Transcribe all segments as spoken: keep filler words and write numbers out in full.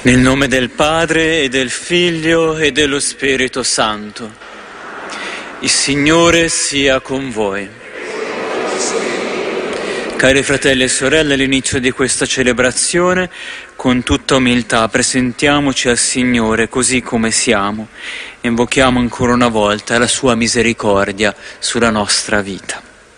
Nel nome del Padre e del Figlio e dello Spirito Santo. Il Signore sia con voi. Cari fratelli e sorelle, all'inizio di questa celebrazione, con tutta umiltà presentiamoci al Signore così come siamo e invochiamo ancora una volta la sua misericordia sulla nostra vita.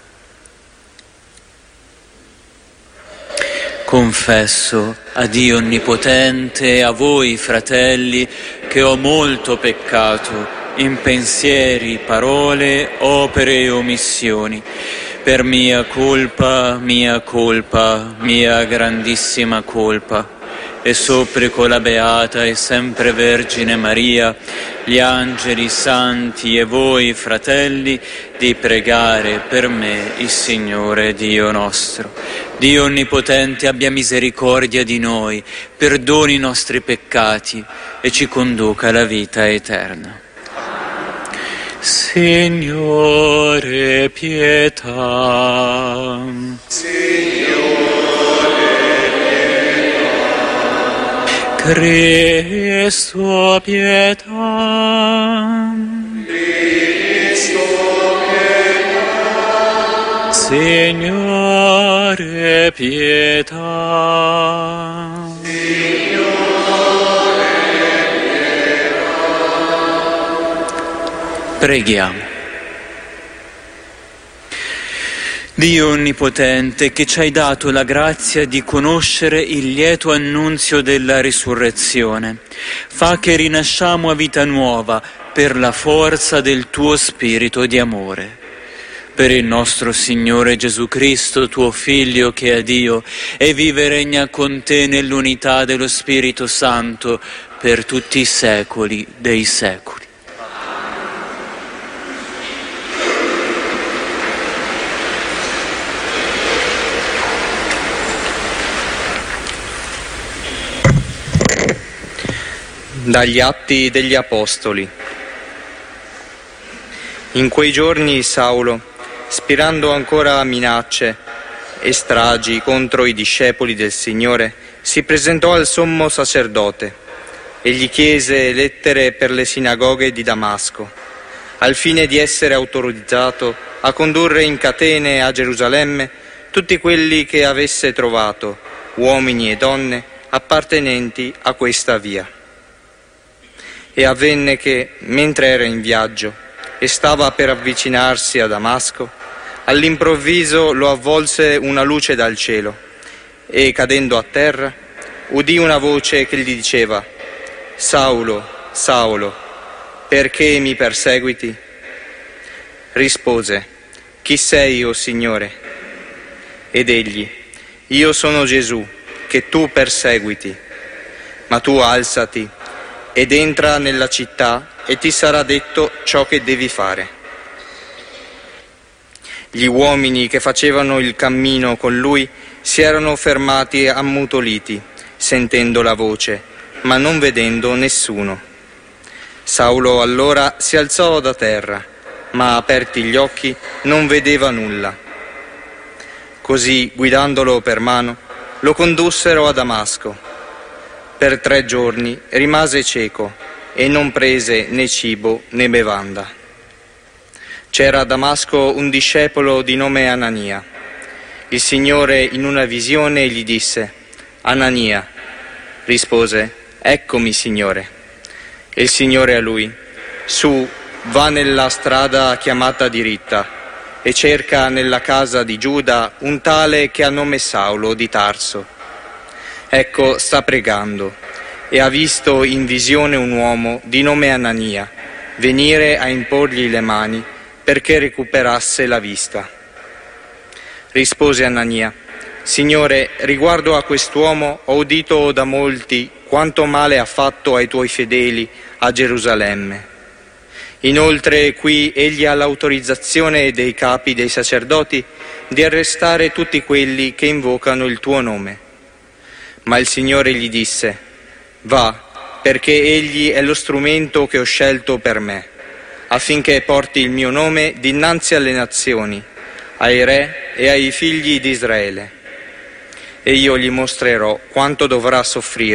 Confesso a Dio Onnipotente e a voi, fratelli, che ho molto peccato in pensieri, parole, opere e omissioni, per mia colpa, mia colpa, mia grandissima colpa. E supplico la Beata e sempre Vergine Maria, gli angeli, i santi e voi, fratelli, di pregare per me il Signore Dio nostro. Dio Onnipotente abbia misericordia di noi, perdoni i nostri peccati e ci conduca alla vita eterna. Signore, pietà. Signore, Cristo, pietà. Cristo, pietà. Signore, pietà. Signore, pietà. Preghiamo. Dio Onnipotente, che ci hai dato la grazia di conoscere il lieto annunzio della risurrezione, fa che rinasciamo a vita nuova per la forza del tuo Spirito di amore. Per il nostro Signore Gesù Cristo, tuo Figlio, che è Dio, e vive e regna con te nell'unità dello Spirito Santo per tutti i secoli dei secoli. Dagli Atti degli Apostoli. In quei giorni Saulo, spirando ancora minacce e stragi contro i discepoli del Signore, si presentò al sommo sacerdote e gli chiese lettere per le sinagoghe di Damasco, al fine di essere autorizzato a condurre in catene a Gerusalemme tutti quelli che avesse trovato, uomini e donne, appartenenti a questa via. E avvenne che, mentre era in viaggio e stava per avvicinarsi a Damasco, all'improvviso lo avvolse una luce dal cielo e, cadendo a terra, udì una voce che gli diceva: «Saulo, Saulo, perché mi perseguiti?» Rispose: «Chi sei, o Signore?» Ed egli: «Io sono Gesù, che tu perseguiti. Ma tu alzati ed entra nella città e ti sarà detto ciò che devi fare». Gli uomini che facevano il cammino con lui si erano fermati ammutoliti, sentendo la voce, ma non vedendo nessuno. Saulo allora si alzò da terra, ma aperti gli occhi non vedeva nulla. Così, guidandolo per mano, lo condussero a Damasco. Per tre giorni rimase cieco e non prese né cibo né bevanda. C'era a Damasco un discepolo di nome Anania. Il Signore in una visione gli disse: «Anania». Rispose: «Eccomi, Signore». E il Signore a lui: «Su, va nella strada chiamata diritta e cerca nella casa di Giuda un tale che ha nome Saulo di Tarso. Ecco, sta pregando e ha visto in visione un uomo di nome Anania venire a imporgli le mani perché recuperasse la vista». Rispose Anania: «Signore, riguardo a quest'uomo ho udito da molti quanto male ha fatto ai tuoi fedeli a Gerusalemme. Inoltre qui egli ha l'autorizzazione dei capi dei sacerdoti di arrestare tutti quelli che invocano il tuo nome». Ma il Signore gli disse: «Va, perché egli è lo strumento che ho scelto per me, affinché porti il mio nome dinanzi alle nazioni, ai re e ai figli di Israele. E io gli mostrerò quanto dovrà soffrire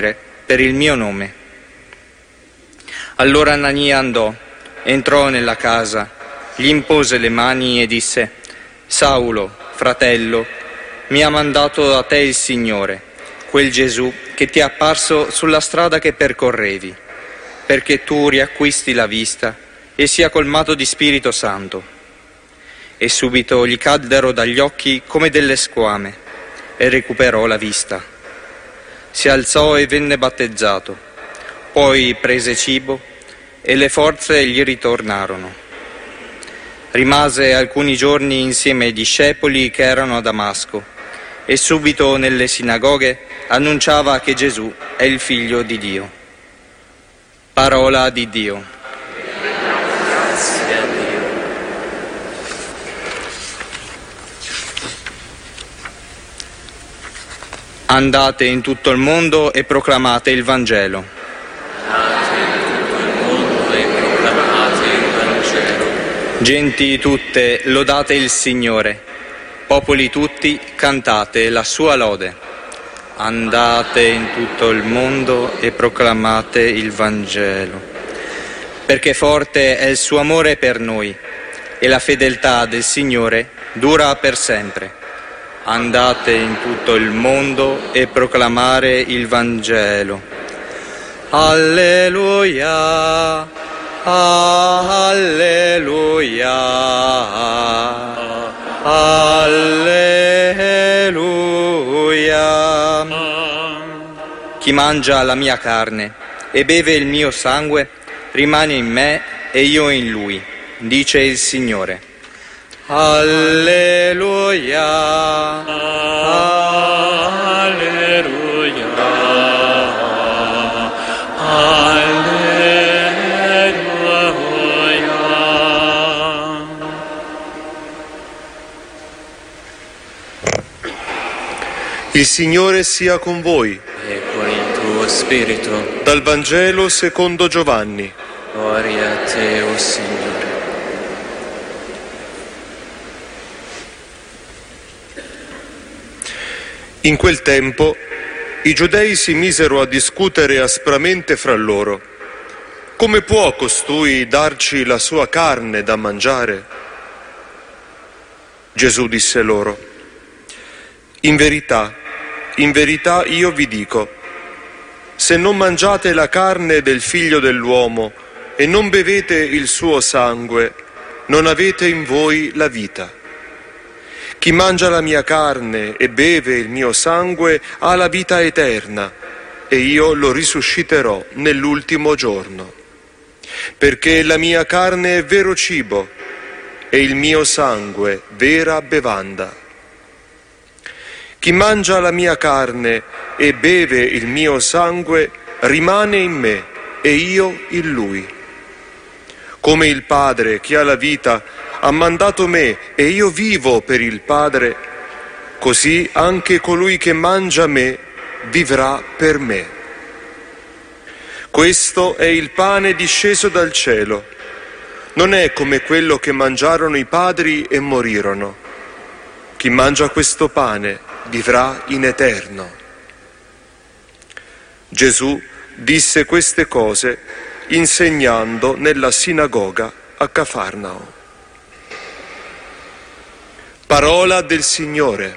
per il mio nome. Allora Anania andò, entrò nella casa, gli impose le mani e disse: Saulo, fratello, mi ha mandato a te il Signore, quel Gesù che ti è apparso sulla strada che percorrevi, perché tu riacquisti la vista e sia colmato di Spirito Santo. E subito gli caddero dagli occhi come delle squame e recuperò la vista. Si alzò e venne battezzato, poi prese cibo e le forze gli ritornarono. Rimase alcuni giorni insieme ai discepoli che erano a Damasco e subito nelle sinagoghe annunciava che Gesù è il Figlio di Dio. Parola di Dio. Grazie a Dio. Andate in tutto il mondo e proclamate il Vangelo. Andate in tutto il mondo e proclamate il Vangelo. Genti tutte, lodate il Signore. Popoli tutti, cantate la sua lode. Andate in tutto il mondo e proclamate il Vangelo. Perché forte è il suo amore per noi e la fedeltà del Signore dura per sempre. Andate in tutto il mondo e proclamare il Vangelo. Alleluia, alleluia, alleluia. Chi mangia la mia carne e beve il mio sangue rimane in me e io in lui, dice il Signore. Alleluia, alleluia, alleluia. Il Signore sia con voi. E con il tuo spirito. Dal Vangelo secondo Giovanni. Gloria a te, o Signore. In quel tempo i giudei si misero a discutere aspramente fra loro. Come può costui darci la sua carne da mangiare? Gesù disse loro: In verità, in verità io vi dico, se non mangiate la carne del Figlio dell'uomo e non bevete il suo sangue, non avete in voi la vita. Chi mangia la mia carne e beve il mio sangue ha la vita eterna, e io lo risusciterò nell'ultimo giorno. Perché la mia carne è vero cibo e il mio sangue vera bevanda. Chi mangia la mia carne e beve il mio sangue rimane in me e io in lui. Come il Padre che ha la vita ha mandato me e io vivo per il Padre, così anche colui che mangia me vivrà per me. Questo è il pane disceso dal cielo. Non è come quello che mangiarono i padri e morirono. Chi mangia questo pane vivrà in eterno. Gesù disse queste cose insegnando nella sinagoga a Cafarnao. Parola del Signore.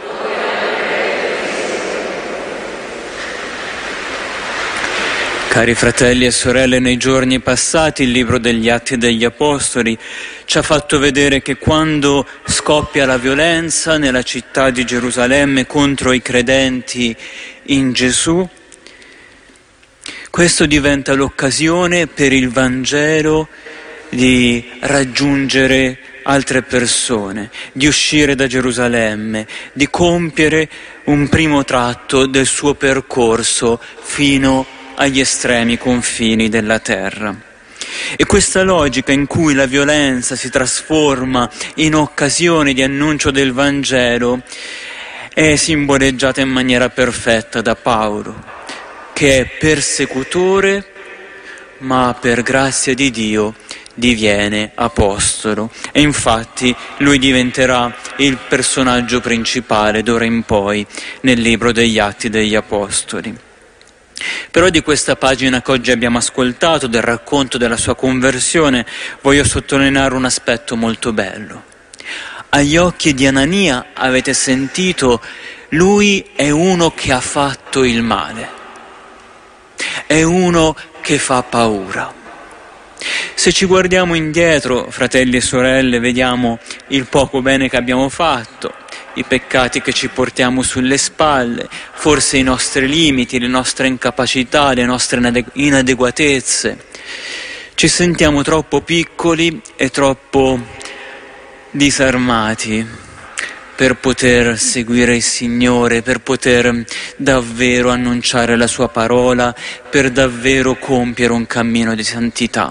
Cari fratelli e sorelle, nei giorni passati il libro degli Atti degli Apostoli ci ha fatto vedere che quando scoppia la violenza nella città di Gerusalemme contro i credenti in Gesù, questo diventa l'occasione per il Vangelo di raggiungere altre persone, di uscire da Gerusalemme, di compiere un primo tratto del suo percorso fino agli estremi confini della terra. E questa logica in cui la violenza si trasforma in occasione di annuncio del Vangelo è simboleggiata in maniera perfetta da Paolo, che è persecutore, ma per grazia di Dio diviene apostolo, e infatti lui diventerà il personaggio principale d'ora in poi nel libro degli Atti degli Apostoli. Però di questa pagina che oggi abbiamo ascoltato, del racconto della sua conversione, voglio sottolineare un aspetto molto bello. Agli occhi di Anania avete sentito, lui è uno che ha fatto il male, è uno che fa paura. Se ci guardiamo indietro, fratelli e sorelle, vediamo il poco bene che abbiamo fatto, i peccati che ci portiamo sulle spalle, forse i nostri limiti, le nostre incapacità, le nostre inadeguatezze. Ci sentiamo troppo piccoli e troppo disarmati per poter seguire il Signore, per poter davvero annunciare la Sua parola, per davvero compiere un cammino di santità.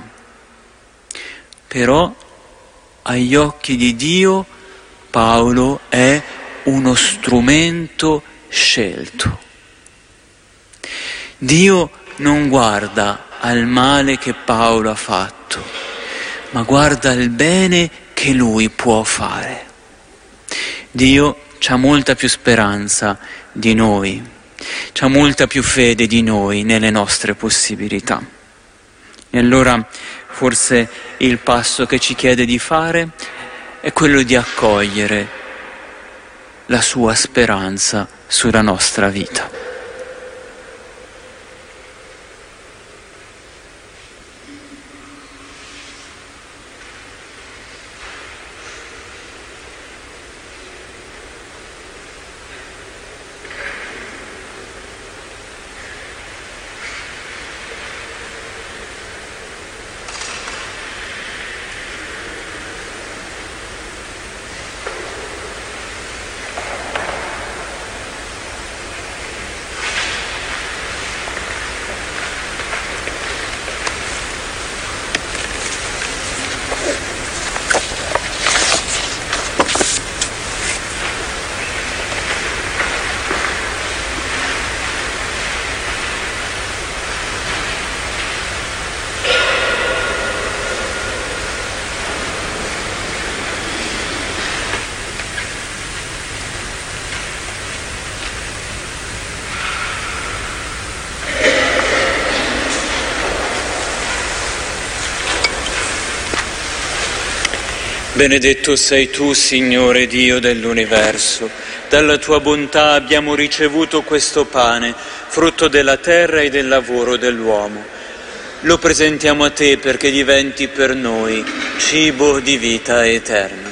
Però agli occhi di Dio Paolo è uno strumento scelto. Dio non guarda al male che Paolo ha fatto, ma guarda al bene che lui può fare. Dio c'ha molta più speranza di noi, c'ha molta più fede di noi nelle nostre possibilità. E allora forse il passo che ci chiede di fare è quello di accogliere la sua speranza sulla nostra vita. Benedetto sei tu, Signore Dio dell'universo. Dalla tua bontà abbiamo ricevuto questo pane, frutto della terra e del lavoro dell'uomo. Lo presentiamo a te perché diventi per noi cibo di vita eterna.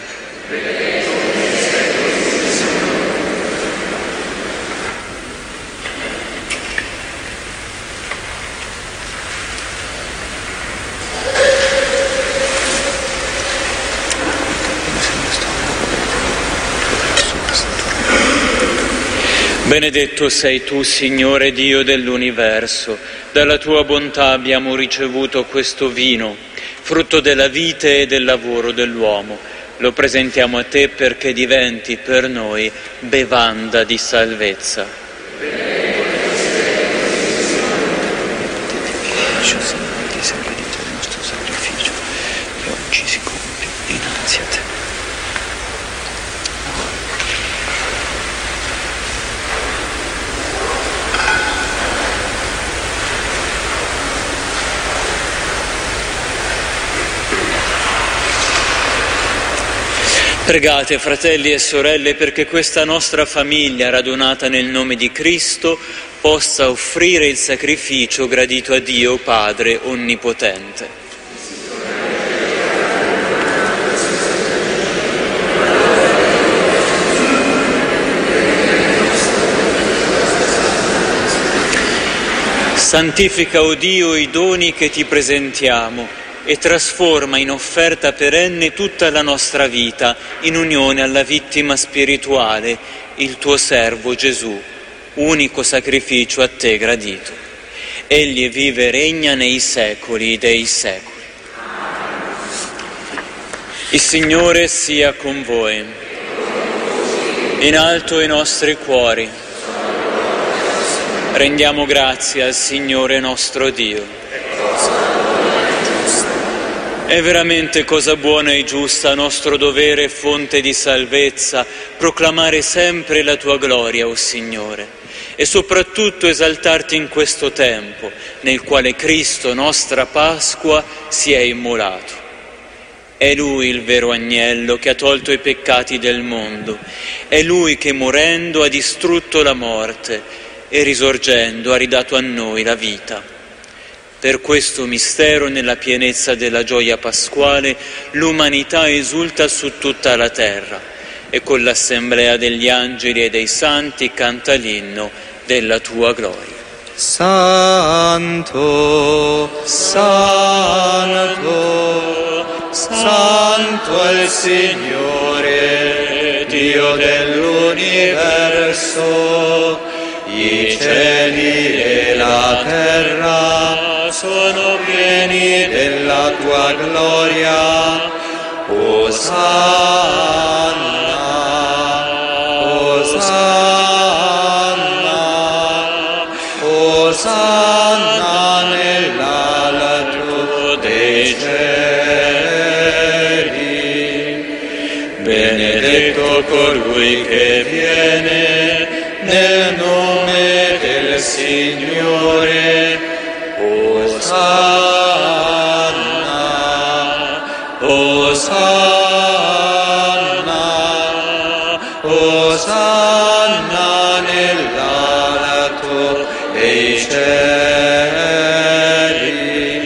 Benedetto sei tu, Signore Dio dell'universo. Dalla tua bontà abbiamo ricevuto questo vino, frutto della vite e del lavoro dell'uomo. Lo presentiamo a te perché diventi per noi bevanda di salvezza. Oggi si compie dinanzi a te. Pregate, fratelli e sorelle, perché questa nostra famiglia, radunata nel nome di Cristo, possa offrire il sacrificio gradito a Dio Padre Onnipotente. Santifica, o Dio, i doni che ti presentiamo e trasforma in offerta perenne tutta la nostra vita in unione alla vittima spirituale, il tuo servo Gesù, unico sacrificio a te gradito. Egli vive e regna nei secoli dei secoli. Il Signore sia con voi. In alto i nostri cuori. Rendiamo grazie al Signore nostro Dio. È veramente cosa buona e giusta, nostro dovere e fonte di salvezza, proclamare sempre la tua gloria, o Signore, e soprattutto esaltarti in questo tempo, nel quale Cristo, nostra Pasqua, si è immolato. È Lui il vero agnello che ha tolto i peccati del mondo, è Lui che morendo ha distrutto la morte e risorgendo ha ridato a noi la vita. Per questo mistero, nella pienezza della gioia pasquale, l'umanità esulta su tutta la terra e con l'assemblea degli angeli e dei santi canta l'inno della tua gloria. Santo, Santo, Santo è il Signore, Dio dell'universo, i cieli e la terra sono pieni della tua gloria. Osanna, Osanna, Osanna nell'alto dei cieli. Benedetto colui che viene nel nome del Signore. Osanna, Osanna, Osanna nell'alto dei cieli.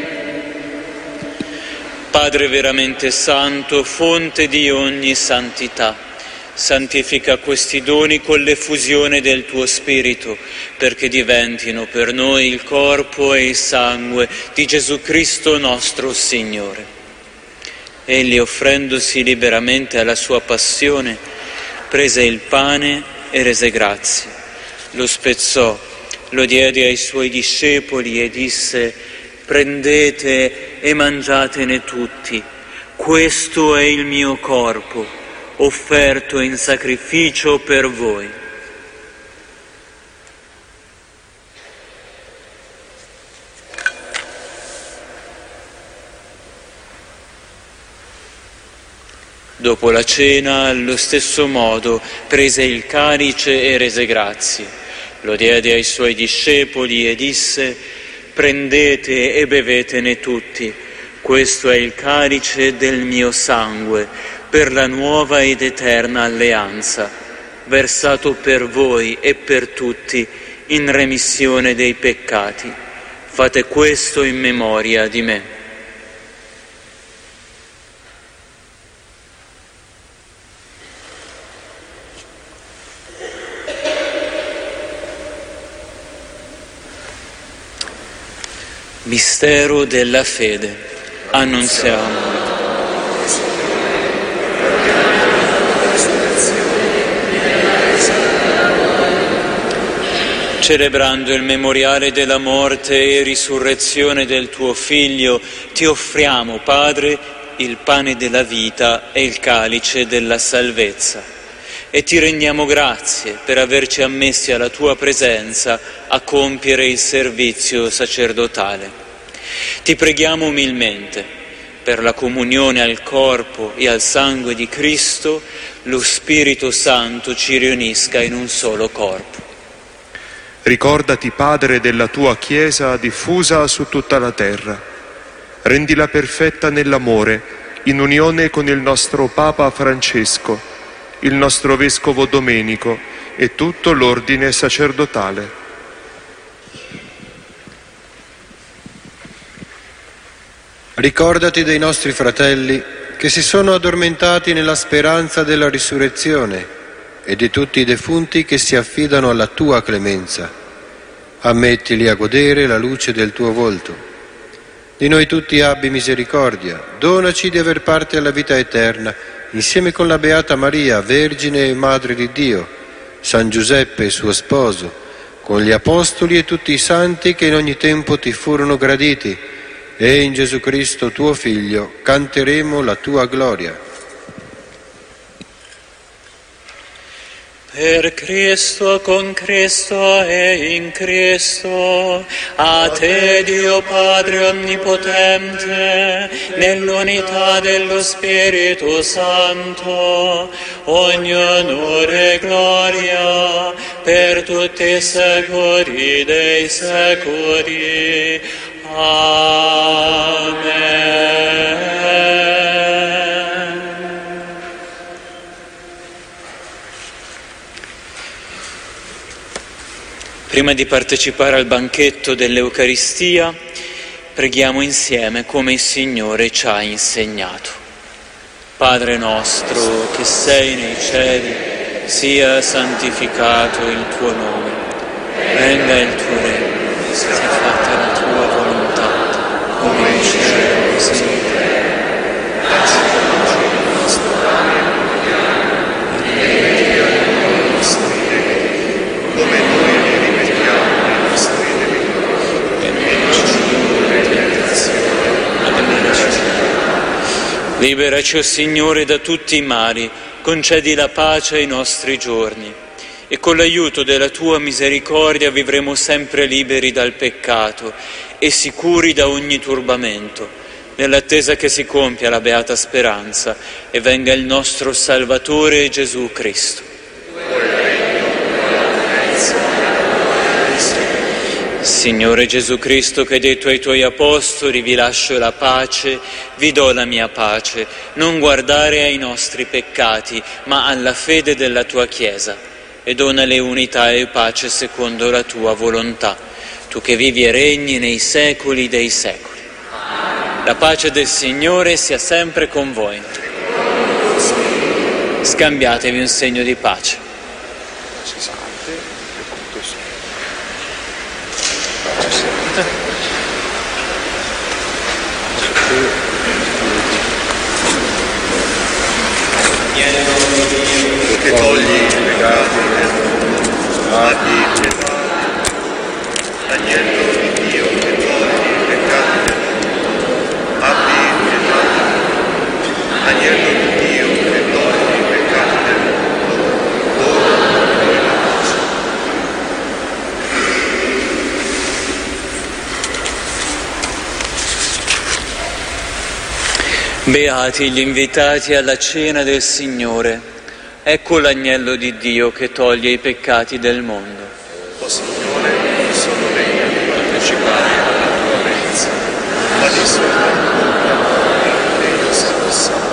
Padre veramente santo, fonte di ogni santità, santifica questi doni con l'effusione del tuo Spirito, perché diventino per noi il corpo e il sangue di Gesù Cristo nostro Signore. Egli, offrendosi liberamente alla sua passione, prese il pane e rese grazie, lo spezzò, lo diede ai suoi discepoli e disse: prendete e mangiatene tutti, questo è il mio corpo, offerto in sacrificio per voi. Dopo la cena, allo stesso modo, prese il calice e rese grazie, lo diede ai suoi discepoli e disse: prendete e bevetene tutti, questo è il calice del mio sangue, per la nuova ed eterna alleanza, versato per voi e per tutti in remissione dei peccati. Fate questo in memoria di me. Mistero della fede. Annunziamo. Celebrando il memoriale della morte e risurrezione del tuo Figlio, ti offriamo, Padre, il pane della vita e il calice della salvezza. E ti rendiamo grazie per averci ammessi alla tua presenza a compiere il servizio sacerdotale. Ti preghiamo umilmente, per la comunione al corpo e al sangue di Cristo, lo Spirito Santo ci riunisca in un solo corpo. Ricordati, Padre, della tua Chiesa diffusa su tutta la terra. Rendila perfetta nell'amore, in unione con il nostro Papa Francesco, il nostro Vescovo Domenico e tutto l'ordine sacerdotale. Ricordati dei nostri fratelli che si sono addormentati nella speranza della risurrezione e di tutti i defunti che si affidano alla tua clemenza. Ammettili a godere la luce del tuo volto. Di noi tutti abbi misericordia, donaci di aver parte alla vita eterna, insieme con la Beata Maria, Vergine e Madre di Dio, San Giuseppe, suo sposo, con gli Apostoli e tutti i santi che in ogni tempo ti furono graditi, e in Gesù Cristo, tuo Figlio, canteremo la tua gloria. Per Cristo, con Cristo e in Cristo, a te Dio Padre Onnipotente, nell'unità dello Spirito Santo, ogni onore e gloria per tutti i secoli dei secoli. Amen. Prima di partecipare al banchetto dell'Eucaristia, preghiamo insieme come il Signore ci ha insegnato. Padre nostro che sei nei cieli, sia santificato il tuo nome. Venga il tuo regno, sia fatta la tua volontà, come in cielo così in terra. Dacci oggi il nostro pane quotidiano, e rimetti ai nostri debiti, come noi li rimettiamo ai nostri debitori, e non ci indurre in tentazione, ma liberaci dal male. Liberaci, o Signore, da tutti i mali, concedi la pace ai nostri giorni, e con l'aiuto della tua misericordia vivremo sempre liberi dal peccato e sicuri da ogni turbamento, nell'attesa che si compia la beata speranza e venga il nostro Salvatore Gesù Cristo. Signore Gesù Cristo, che hai detto ai tuoi apostoli: vi lascio la pace, vi do la mia pace, non guardare ai nostri peccati, ma alla fede della tua Chiesa, e donale unità e pace secondo la tua volontà, tu che vivi e regni nei secoli dei secoli. La pace del Signore sia sempre con voi. Scambiatevi un segno di pace. Che togli i peccati del mondo, abbi pietà. Agnello di Dio che togli i peccati del mondo, abbi pietà. Agnello di Dio che togli i peccati del mondo, ora e la pace. Beati gli invitati alla cena del Signore. Ecco l'agnello di Dio che toglie i peccati del mondo. O Signore, non sono degno di partecipare alla tua mensa, ma di solo una parola e io sarò salvato.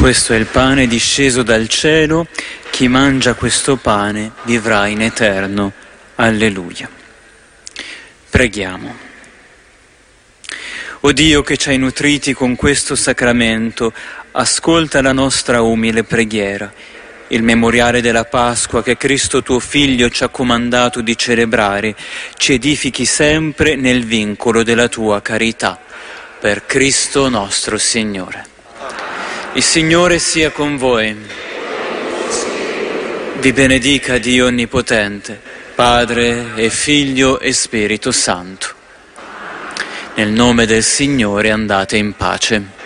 Questo è il pane disceso dal cielo, chi mangia questo pane vivrà in eterno. Alleluia. Preghiamo. O Dio che ci hai nutriti con questo sacramento, ascolta la nostra umile preghiera. Il memoriale della Pasqua che Cristo tuo Figlio ci ha comandato di celebrare, ci edifichi sempre nel vincolo della tua carità. Per Cristo nostro Signore. Il Signore sia con voi. Vi benedica Dio Onnipotente, Padre e Figlio e Spirito Santo. Nel nome del Signore andate in pace.